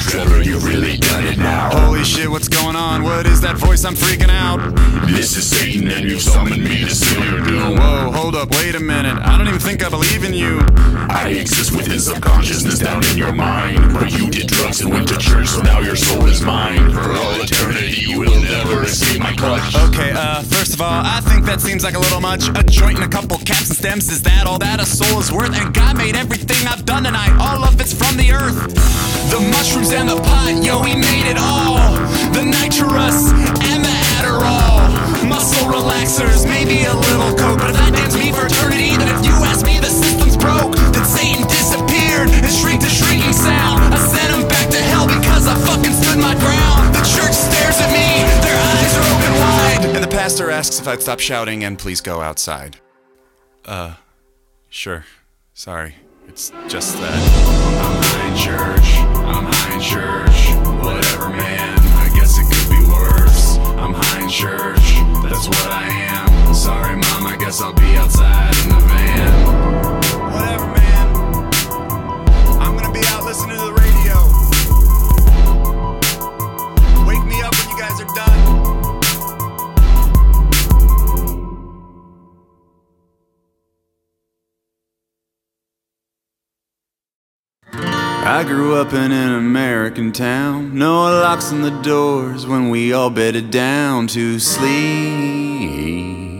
Trevor, you've really done it now. Holy shit, what's going on? What is that voice? I'm freaking out. This is Satan and you've summoned me to seal your doom. Whoa, hold up, wait a minute. I don't even think I believe in you. I exist within subconsciousness down in your mind. But you did drugs and went to church, so now your soul is mine. For all eternity, you will never escape my clutch. Okay, first of all, I think that seems like a little much. A joint and a couple caps and stems, is that all that a soul is worth? And God made everything I've done tonight, all of it's from the earth. The mushrooms and the pot, yo, he made it all. The nitrous and the Adderall. Muscle relaxers, maybe a little coke. But if that damns me for eternity, then if you ask me, the system's broke. Then Satan disappeared and shrieked a shrieking sound. I sent him back to hell because I fucking stood my ground. The church stares at me, their eyes are open wide. And the pastor asks if I'd stop shouting and please go outside. Sure. Sorry. It's just that I'm high in church. I'm high in church. Whatever, man. I guess it could be worse. I'm high in church. That's what I am. Sorry, Mom. I guess I'll be outside in the van. Whatever, man. I'm gonna be out listening to the radio. Wake me up when you guys are done. I grew up in an American town. No locks on the doors when we all bedded down to sleep.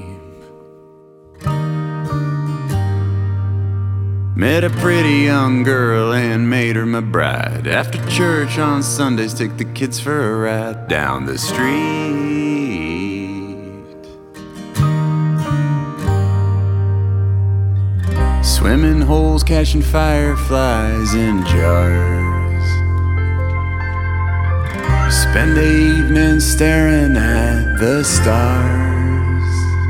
Met a pretty young girl and made her my bride. After church on Sundays, take the kids for a ride down the street. Swimming holes, catching fireflies in jars. Spend the evening staring at the stars.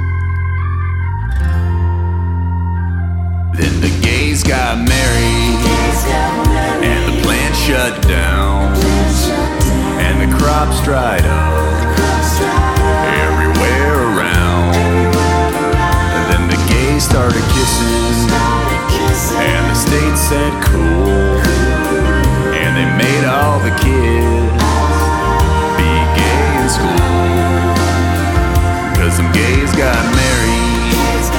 Then the gays got married, and the plant shut down, and the crops dried up everywhere around. And then the gays started kissing, and the state said cool, and they made all the kids be gay in school. Cause some gays got married.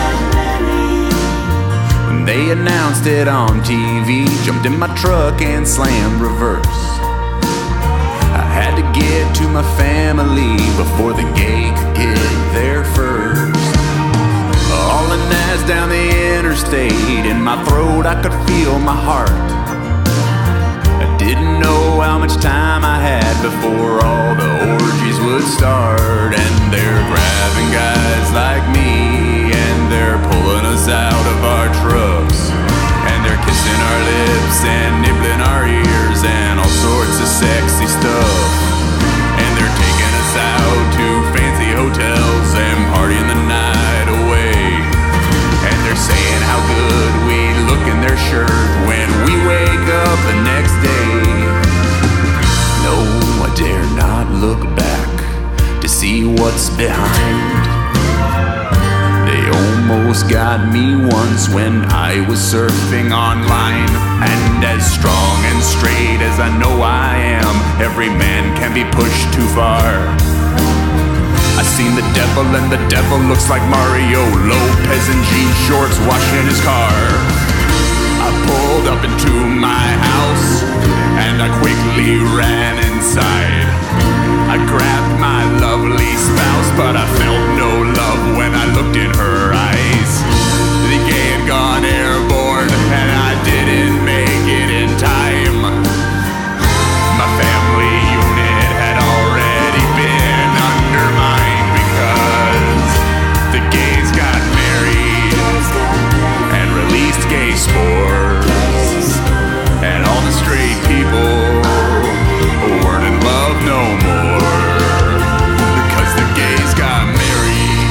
When they announced it on TV, jumped in my truck and slammed reverse. I had to get to my family before the gay could get there first. Hauling ass down the interstate, in my throat I could feel my heart. I didn't know how much time I had before all the orgies would start. And they're grabbing guys like me, and they're pulling us out of our trucks, and they're kissing our lips and nibbling our ears and all sorts of sexy stuff. And they're taking us out to fancy hotels and partying the night away. And they're saying how good we look in their shirt when we wake up the next day. No, I dare not look back to see what's behind. They almost got me once when I was surfing online. And as strong and straight as I know I am, every man can be pushed too far. I seen the devil, and the devil looks like Mario Lopez in jean shorts washing his car. I pulled up into my house, and I quickly ran inside. I grabbed my lovely spouse, but I felt no love when I looked in her eyes. The gay had gone airborne, and I didn't make it in time. My family unit had already been undermined because the gays got married and released gay spores, and all the straight people weren't in love no more because the gays got married.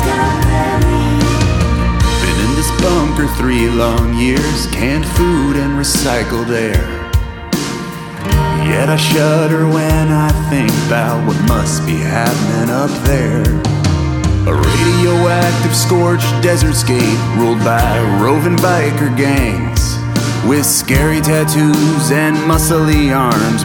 Been in this bunker 3 long years, canned food and recycled air. Yet I shudder when I think about what must be happening up there. A radioactive scorched desertscape ruled by roving biker gangs with scary tattoos and muscly arms.